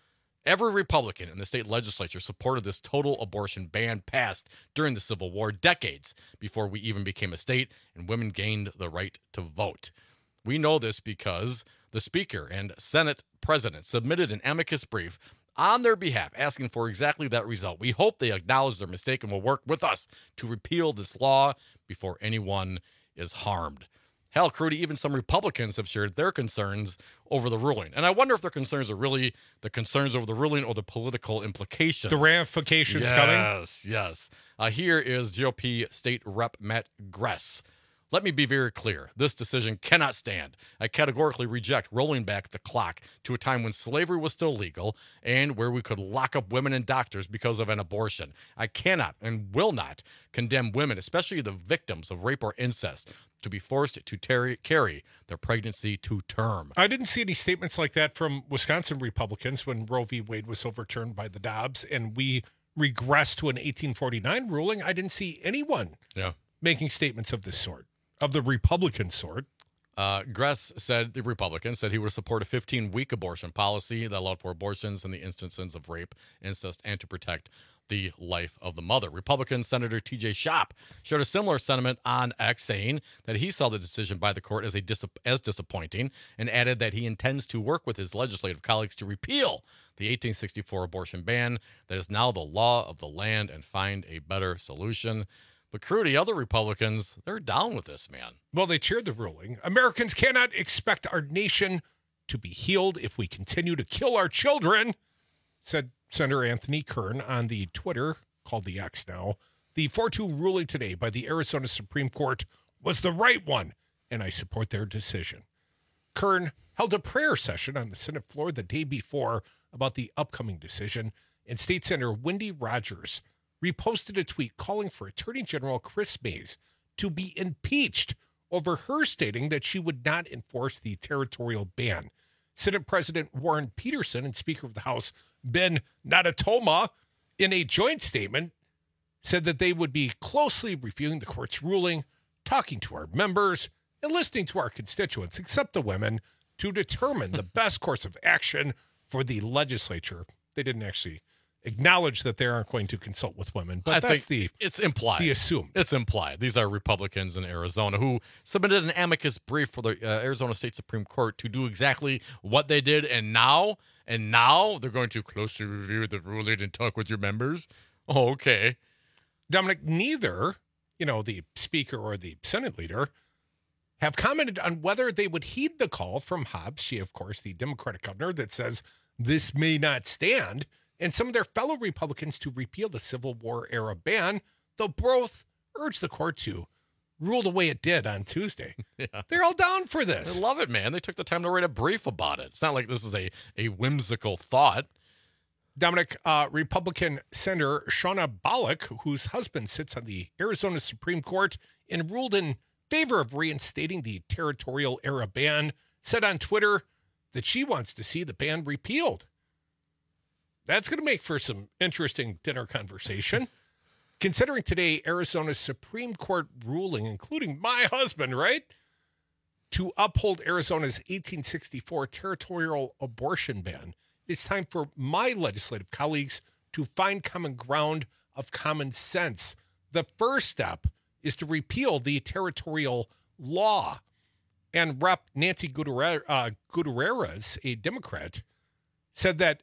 Every Republican in the state legislature supported this total abortion ban passed during the Civil War, decades before we even became a state and women gained the right to vote. We know this because the Speaker and Senate President submitted an amicus brief on their behalf asking for exactly that result. We hope they acknowledge their mistake and will work with us to repeal this law before anyone is harmed. Hell, Crudy, even some Republicans have shared their concerns over the ruling. And I wonder if their concerns are really the concerns over the ruling or the political implications. The ramifications coming? Yes. Here is GOP State Rep Matt Gress. Let me be very clear. This decision cannot stand. I categorically reject rolling back the clock to a time when slavery was still legal and where we could lock up women and doctors because of an abortion. I cannot and will not condemn women, especially the victims of rape or incest, to be forced to carry their pregnancy to term. I didn't see any statements like that from Wisconsin Republicans when Roe v. Wade was overturned by the Dobbs and we regressed to an 1849 ruling. I didn't see anyone making statements of this sort. Of the Republican sort. Gress said, the Republican, said he would support a 15-week abortion policy that allowed for abortions in the instances of rape, incest, and to protect the life of the mother. Republican Senator T.J. Schopp shared a similar sentiment on X, saying that he saw the decision by the court as disappointing and added that he intends to work with his legislative colleagues to repeal the 1864 abortion ban that is now the law of the land and find a better solution. But Crudy, other Republicans, they're down with this, man. Well, they cheered the ruling. Americans cannot expect our nation to be healed if we continue to kill our children, said Senator Anthony Kern on the Twitter, called the X now. The 4-2 ruling today by the Arizona Supreme Court was the right one, and I support their decision. Kern held a prayer session on the Senate floor the day before about the upcoming decision, and State Senator Wendy Rogers reposted a tweet calling for Attorney General Chris Mays to be impeached over her stating that she would not enforce the territorial ban. Senate President Warren Peterson and Speaker of the House Ben Natatoma, in a joint statement, said that they would be closely reviewing the court's ruling, talking to our members, and listening to our constituents, except the women, to determine the best course of action for the legislature. They didn't actually acknowledge that they aren't going to consult with women, but it's implied. The assumed. It's implied. These are Republicans in Arizona who submitted an amicus brief for the Arizona State Supreme Court to do exactly what they did, and now they're going to closely review the ruling and talk with your members. Oh, okay. Dominic, neither, the Speaker or the Senate leader have commented on whether they would heed the call from Hobbs, she, of course, the Democratic governor, that says this may not stand, and some of their fellow Republicans to repeal the Civil War-era ban, though both urged the court to rule the way it did on Tuesday. Yeah. They're all down for this. I love it, man. They took the time to write a brief about it. It's not like this is a whimsical thought. Dominic, Republican Senator Shauna Bollock, whose husband sits on the Arizona Supreme Court and ruled in favor of reinstating the territorial-era ban, said on Twitter that she wants to see the ban repealed. That's going to make for some interesting dinner conversation. Considering today Arizona's Supreme Court ruling, including my husband, right, to uphold Arizona's 1864 territorial abortion ban, it's time for my legislative colleagues to find common ground of common sense. The first step is to repeal the territorial law. And Rep. Nancy Gutierrez, a Democrat, said that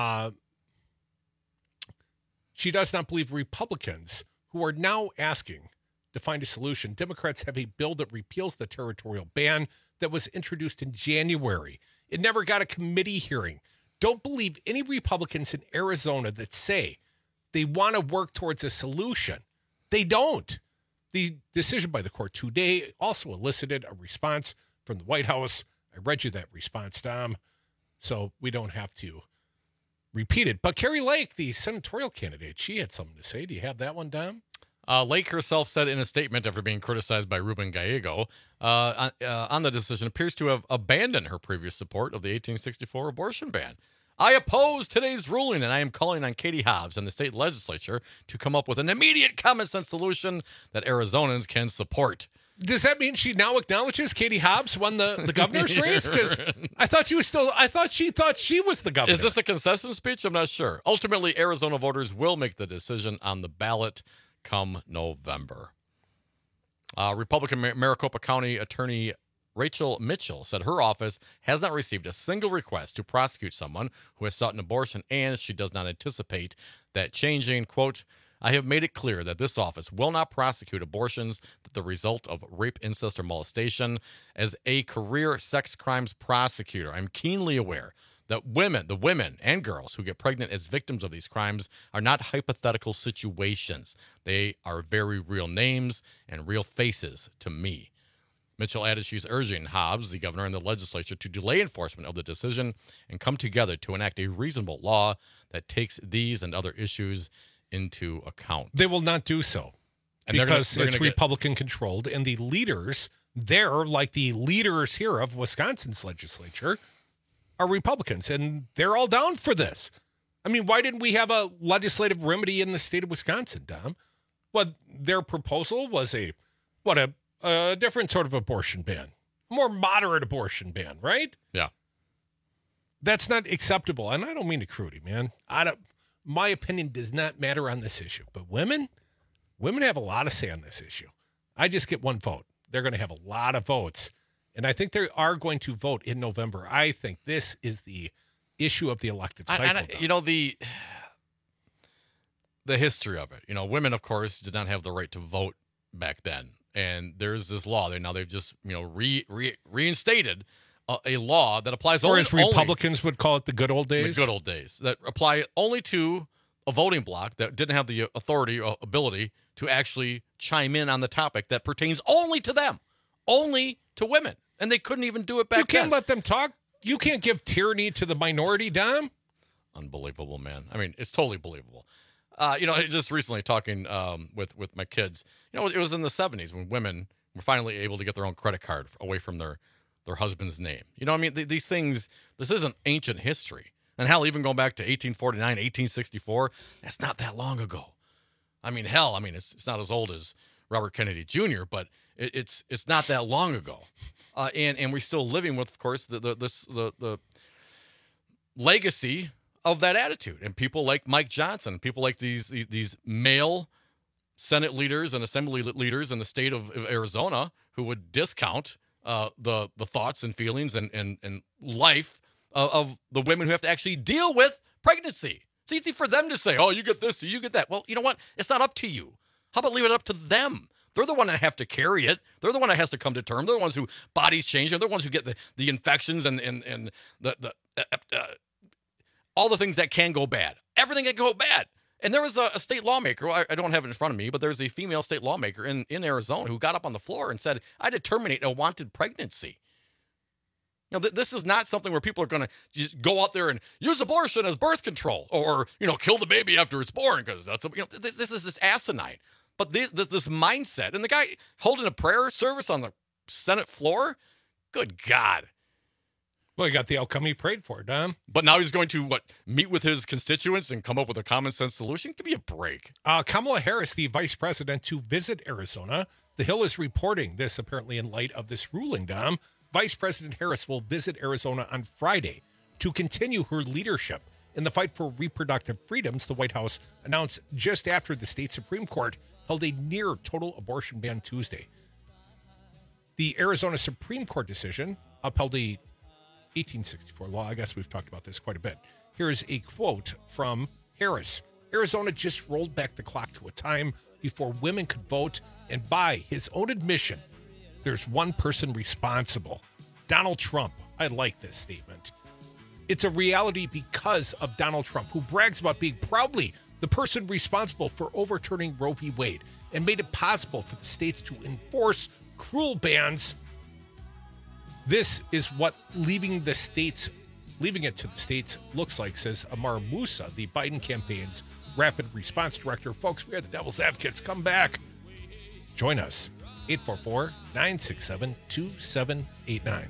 she does not believe Republicans, who are now asking to find a solution. Democrats have a bill that repeals the territorial ban that was introduced in January. It never got a committee hearing. Don't believe any Republicans in Arizona that say they want to work towards a solution. They don't. The decision by the court today also elicited a response from the White House. I read you that response, Dom, so we don't have to repeat it. But Kari Lake, the senatorial candidate, she had something to say. Do you have that one, Dom? Lake herself said in a statement after being criticized by Ruben Gallego on the decision, appears to have abandoned her previous support of the 1864 abortion ban. I oppose today's ruling, and I am calling on Katie Hobbs and the state legislature to come up with an immediate common sense solution that Arizonans can support. Does that mean she now acknowledges Katie Hobbs won the governor's race? Because I thought she thought she was the governor. Is this a concession speech? I'm not sure. Ultimately, Arizona voters will make the decision on the ballot come November. Republican Maricopa County Attorney Rachel Mitchell said her office has not received a single request to prosecute someone who has sought an abortion, and she does not anticipate that changing. Quote, I have made it clear that this office will not prosecute abortions the result of rape, incest, or molestation. As a career sex crimes prosecutor, I'm keenly aware that the women and girls who get pregnant as victims of these crimes are not hypothetical situations. They are very real names and real faces to me. Mitchell added she's urging Hobbs, the governor, and the legislature to delay enforcement of the decision and come together to enact a reasonable law that takes these and other issues into account. They will not do so because it's Republican-controlled, and the leaders there, like the leaders here of Wisconsin's legislature, are Republicans, and they're all down for this. I mean, why didn't we have a legislative remedy in the state of Wisconsin, Dom? Well, their proposal was a different sort of abortion ban, a more moderate abortion ban, right? Yeah. That's not acceptable, and I don't mean to crudy, man. My opinion does not matter on this issue, but women have a lot of say on this issue. I just get one vote. They're going to have a lot of votes, and I think they are going to vote in November. I think this is the issue of the elective cycle. The history of it. Women, of course, did not have the right to vote back then. And there's this law there. Now they've just, reinstated a law that applies only. Or as Republicans would call it, the good old days. The good old days. That apply only to a voting bloc that didn't have the authority or ability to actually chime in on the topic that pertains only to them, only to women. And they couldn't even do it back then. You can't let them talk. You can't give tyranny to the minority, Dom. Unbelievable, man. I mean, it's totally believable. Just recently talking with my kids, it was in the 70s when women were finally able to get their own credit card away from their husband's name. These things, this isn't ancient history. And hell, even going back to 1849, 1864, that's not that long ago. I mean, hell, it's not as old as Robert Kennedy Jr., but it's not that long ago. And we're still living with, of course, the legacy of that attitude, and people like Mike Johnson, people like these male Senate leaders and assembly leaders in the state of Arizona who would discount the thoughts and feelings and life of the women who have to actually deal with pregnancy. It's easy for them to say, "Oh, you get this, or you get that." Well, you know what? It's not up to you. How about leave it up to them? They're the one that have to carry it. They're the one that has to come to term. They're the ones who bodies change. They're the ones who get the infections and the all the things that can go bad. Everything can go bad. And there was a state lawmaker, I don't have it in front of me, but there's a female state lawmaker in Arizona who got up on the floor and said, I had to terminate a wanted pregnancy. This is not something where people are going to just go out there and use abortion as birth control or kill the baby after it's born, because that's this is this asinine. But this mindset, and the guy holding a prayer service on the Senate floor, good God. Well, he got the outcome he prayed for, Dom. But now he's going to, meet with his constituents and come up with a common sense solution? Give me a break. Kamala Harris, the vice president, to visit Arizona. The Hill is reporting this apparently in light of this ruling, Dom. Vice President Harris will visit Arizona on Friday to continue her leadership in the fight for reproductive freedoms, the White House announced just after the state Supreme Court held a near total abortion ban Tuesday. The Arizona Supreme Court decision upheld a 1864 law. I guess we've talked about this quite a bit. Here's a quote from Harris. Arizona just rolled back the clock to a time before women could vote, and by his own admission, there's one person responsible. Donald Trump. I like this statement. It's a reality because of Donald Trump, who brags about being proudly the person responsible for overturning Roe v. Wade and made it possible for the states to enforce cruel bans. This is what leaving it to the states looks like, says Amar Musa, the Biden campaign's rapid response director. Folks, we are the Devil's Advocates. Come back. Join us. 844-967-2789.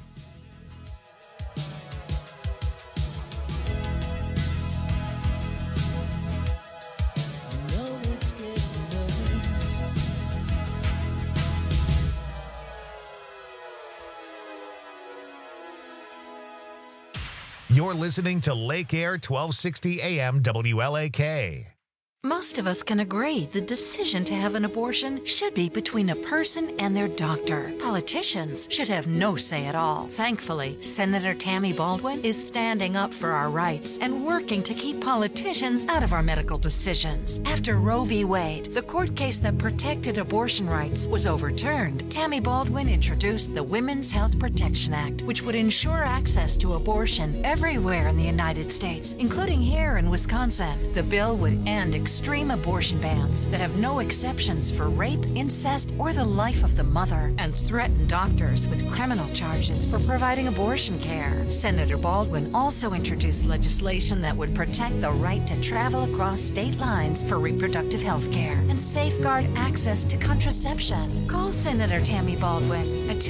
You're listening to Lake Air 1260 AM WLAK. Most of us can agree the decision to have an abortion should be between a person and their doctor. Politicians should have no say at all. Thankfully, Senator Tammy Baldwin is standing up for our rights and working to keep politicians out of our medical decisions. After Roe v. Wade, the court case that protected abortion rights, was overturned, Tammy Baldwin introduced the Women's Health Protection Act, which would ensure access to abortion everywhere in the United States, including here in Wisconsin. The bill would end extreme abortion bans that have no exceptions for rape, incest, or the life of the mother, and threaten doctors with criminal charges for providing abortion care. Senator Baldwin also introduced legislation that would protect the right to travel across state lines for reproductive health care and safeguard access to contraception. Call Senator Tammy Baldwin at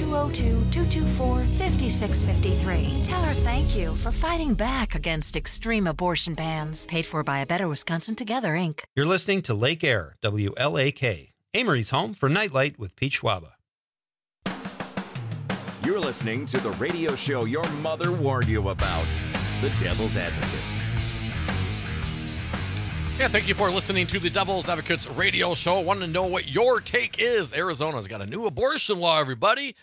202-224-5653. Tell her thank you for fighting back against extreme abortion bans. Paid for by A Better Wisconsin Together, Inc. You're listening to Lake Air, WLAK, Amory's home for Nightlight with Pete Schwaba. You're listening to the radio show your mother warned you about, The Devil's Advocates. Yeah, thank you for listening to the Devil's Advocates radio show. Want to know what your take is? Arizona's got a new abortion law, everybody.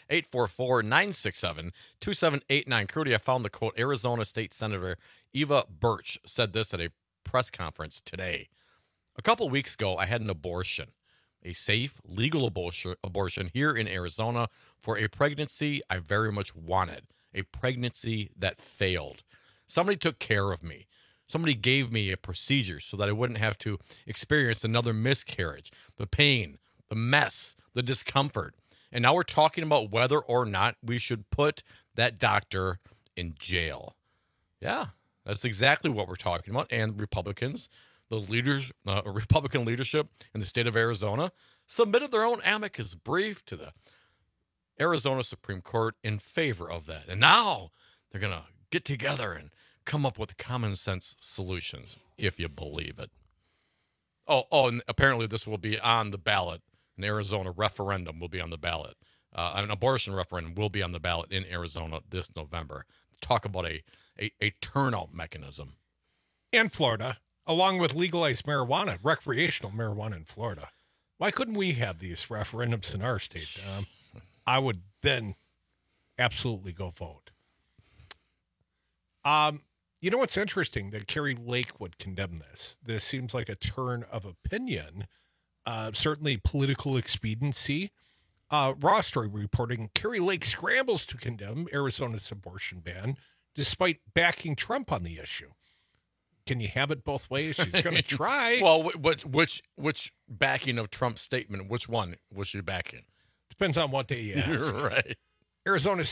844-967-2789. Crudy, I found the quote. Arizona State Senator Eva Birch said this at a press conference today. A couple weeks ago, I had an abortion, a safe, legal abortion here in Arizona for a pregnancy I very much wanted, a pregnancy that failed. Somebody took care of me. Somebody gave me a procedure so that I wouldn't have to experience another miscarriage, the pain, the mess, the discomfort. And now we're talking about whether or not we should put that doctor in jail. Yeah, that's exactly what we're talking about. And Republicans, the leaders, Republican leadership in the state of Arizona, submitted their own amicus brief to the Arizona Supreme Court in favor of that. And now they're going to get together and come up with common sense solutions, if you believe it. Oh, and apparently this will be on the ballot. An Arizona referendum will be on the ballot. An abortion referendum will be on the ballot in Arizona this November. Talk about a turnout mechanism. And Florida, along with legalized marijuana, recreational marijuana in Florida. Why couldn't we have these referendums in our state? I would then absolutely go vote. You know what's interesting? That Kari Lake would condemn this. This seems like a turn of opinion. Certainly political expediency. Raw Story reporting Kari Lake scrambles to condemn Arizona's abortion ban despite backing Trump on the issue. Can you have it both ways? She's going to try. Well, which backing of Trump's statement? Which one was she backing? Depends on what day you ask. Right. Arizona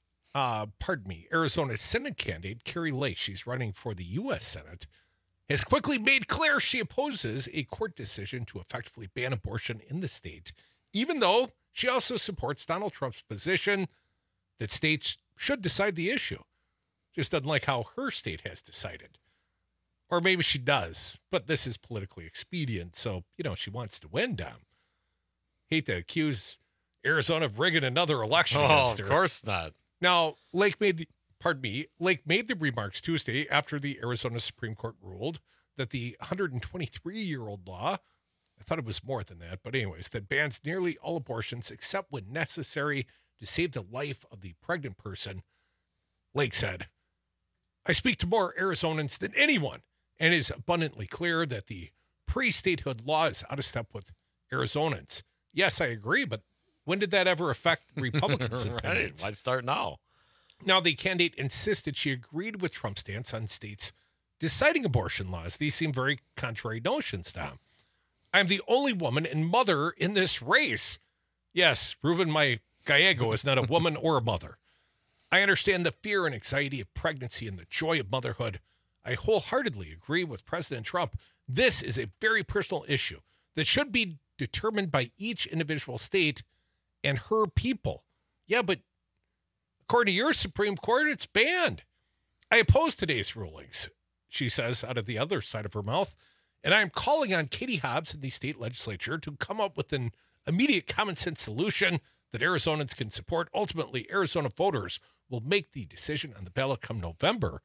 Senate candidate Kari Lake, she's running for the U.S. Senate, has quickly made clear she opposes a court decision to effectively ban abortion in the state, even though she also supports Donald Trump's position that states should decide the issue. Just doesn't like how her state has decided. Or maybe she does, but this is politically expedient, so, she wants to win, Dom. Hate to accuse Arizona of rigging another election against her. Of course not. Now, Lake made the remarks Tuesday after the Arizona Supreme Court ruled that the 123-year-old law, I thought it was more than that, but anyways, that bans nearly all abortions except when necessary to save the life of the pregnant person. Lake said, I speak to more Arizonans than anyone, and it is abundantly clear that the pre-statehood law is out of step with Arizonans. Yes, I agree, but when did that ever affect Republicans' opinions? Right. Why start now? Now, the candidate insisted she agreed with Trump's stance on states deciding abortion laws. These seem very contrary notions, Tom. I'm the only woman and mother in this race. Yes, Ruben, my Gallego is not a woman or a mother. I understand the fear and anxiety of pregnancy and the joy of motherhood. I wholeheartedly agree with President Trump. This is a very personal issue that should be determined by each individual state and her people. Yeah, but according to your Supreme Court, it's banned. I oppose today's rulings, she says out of the other side of her mouth, and I'm calling on Katie Hobbs in the state legislature to come up with an immediate common sense solution that Arizonans can support. Ultimately, Arizona voters will make the decision on the ballot come November.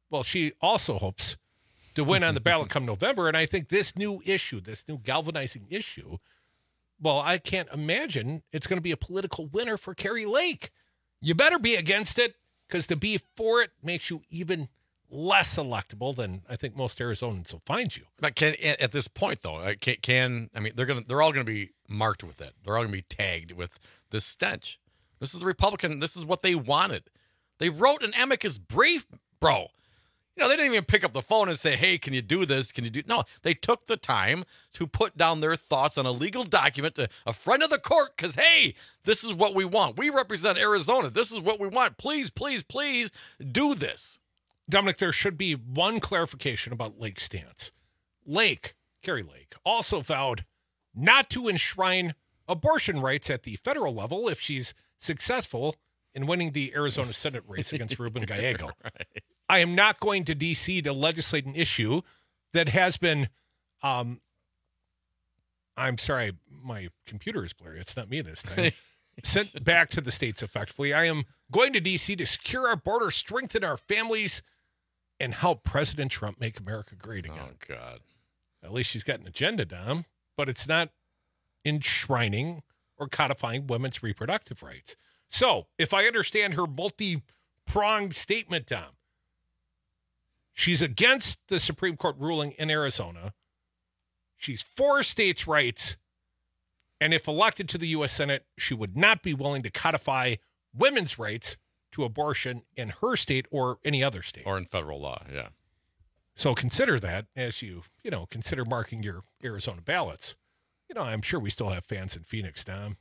Well, she also hopes to win on the ballot come November. And I think this new galvanizing issue, well, I can't imagine it's going to be a political winner for Kari Lake. You better be against it, because to be for it makes you even less electable than I think most Arizonans will find you. But at this point, though, they're all going to be marked with it. They're all going to be tagged with this stench. This is the Republican. This is what they wanted. They wrote an amicus brief, bro. They didn't even pick up the phone and say, hey, can you do this? Can you do? No, they took the time to put down their thoughts on a legal document to a friend of the court because, hey, this is what we want. We represent Arizona. This is what we want. Please, please, please do this. Dominic, there should be one clarification about Lake's stance. Kari Lake, also vowed not to enshrine abortion rights at the federal level if she's successful in winning the Arizona Senate race against Ruben Gallego. Right. I am not going to D.C. to legislate an issue that has been, I'm sorry, my computer is blurry. It's not me this time. Sent back to the states effectively. I am going to D.C. to secure our border, strengthen our families, and help President Trump make America great again. Oh, God. At least she's got an agenda, Dom, but it's not enshrining or codifying women's reproductive rights. So, if I understand her multi-pronged statement, Dom, she's against the Supreme Court ruling in Arizona. She's for states' rights. And if elected to the U.S. Senate, she would not be willing to codify women's rights to abortion in her state or any other state. Or in federal law, yeah. So consider that as you consider marking your Arizona ballots. I'm sure we still have fans in Phoenix, Dom.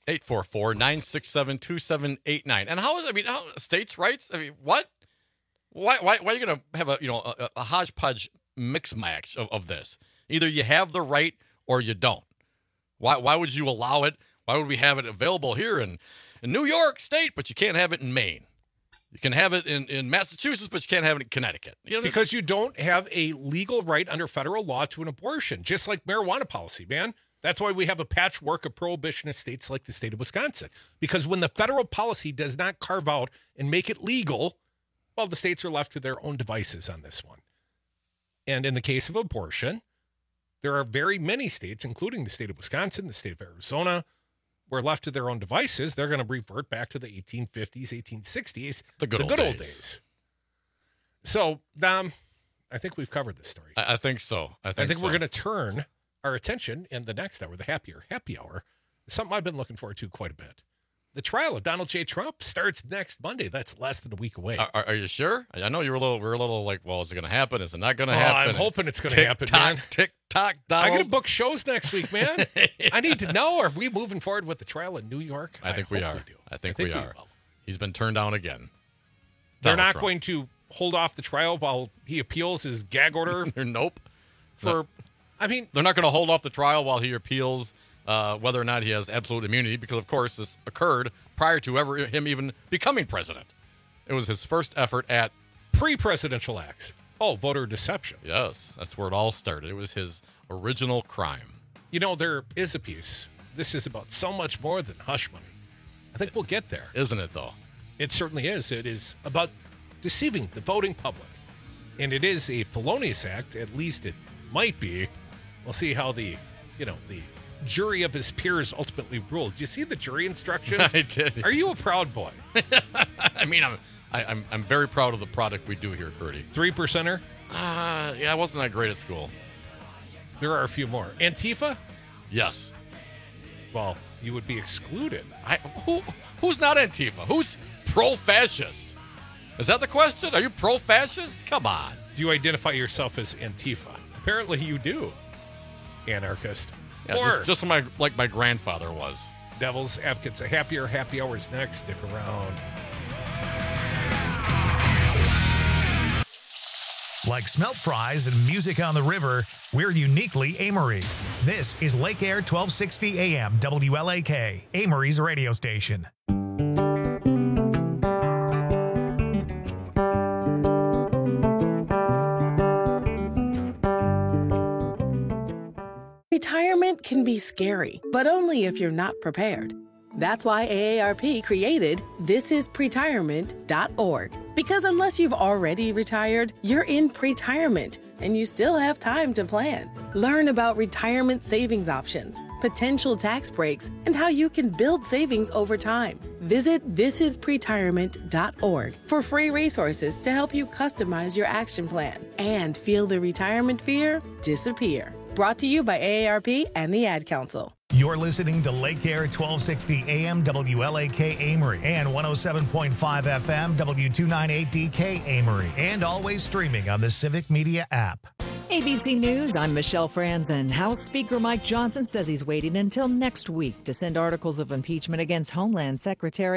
844-967-2789. And how states' rights? What? Why are you going to have a hodgepodge mix match of this? Either you have the right or you don't. Why would you allow it? Why would we have it available here in New York State, but you can't have it in Maine? You can have it in Massachusetts, but you can't have it in Connecticut. Because you don't have a legal right under federal law to an abortion, just like marijuana policy, man. That's why we have a patchwork of prohibitionist states like the state of Wisconsin. Because when the federal policy does not carve out and make it legal, well, the states are left to their own devices on this one. And in the case of abortion, there are very many states, including the state of Wisconsin, the state of Arizona, where left to their own devices, they're going to revert back to the 1850s, 1860s, the good old days. So, Dom, I think we've covered this story. I think so. I think we're going to turn our attention in the next hour, the happy hour, something I've been looking forward to quite a bit. The trial of Donald J. Trump starts next Monday. That's less than a week away. Are you sure? I know we're a little like, well, is it going to happen? Is it not going to happen? I'm hoping it's going to happen, man. Tick-tock, Donald. I got to book shows next week, man. I need to know, are we moving forward with the trial in New York? I think we are. I think we are. He's been turned down again. They're not going to hold off the trial while he appeals his gag order? Nope. They're not going to hold off the trial while he appeals whether or not he has absolute immunity, because, of course, this occurred prior to him even becoming president. It was his first effort at pre-presidential acts. Oh, voter deception. Yes, that's where it all started. It was his original crime. There is a piece. This is about so much more than hush money. I think we'll get there. Isn't it, though? It certainly is. It is about deceiving the voting public. And it is a felonious act. At least it might be. We'll see how the jury of his peers ultimately ruled. Did you see the jury instructions? I did. Are you a proud boy? I'm very proud of the product we do here, Curdy. 3%er? Yeah, I wasn't that great at school. There are a few more. Antifa? Yes. Well, you would be excluded. Who's not Antifa? Who's pro-fascist? Is that the question? Are you pro-fascist? Come on. Do you identify yourself as Antifa? Apparently you do. Anarchist. Yeah, just like my grandfather was. Devil's Advocates. A happy hour is next. Stick around. Like smelt fries and music on the river, we're uniquely Amory. This is Lake Air 1260 AM WLAK, Amory's radio station. Retirement can be scary, but only if you're not prepared. That's why AARP created thisispretirement.org. Because unless you've already retired, you're in pretirement, and you still have time to plan. Learn about retirement savings options, potential tax breaks, and how you can build savings over time. Visit thisispretirement.org for free resources to help you customize your action plan and feel the retirement fear disappear. Brought to you by AARP and the Ad Council. You're listening to Lake Air 1260 AM WLAK Amory and 107.5 FM W298DK Amory, and always streaming on the Civic Media app. ABC News, I'm Michelle Franzen. House Speaker Mike Johnson says he's waiting until next week to send articles of impeachment against Homeland Secretary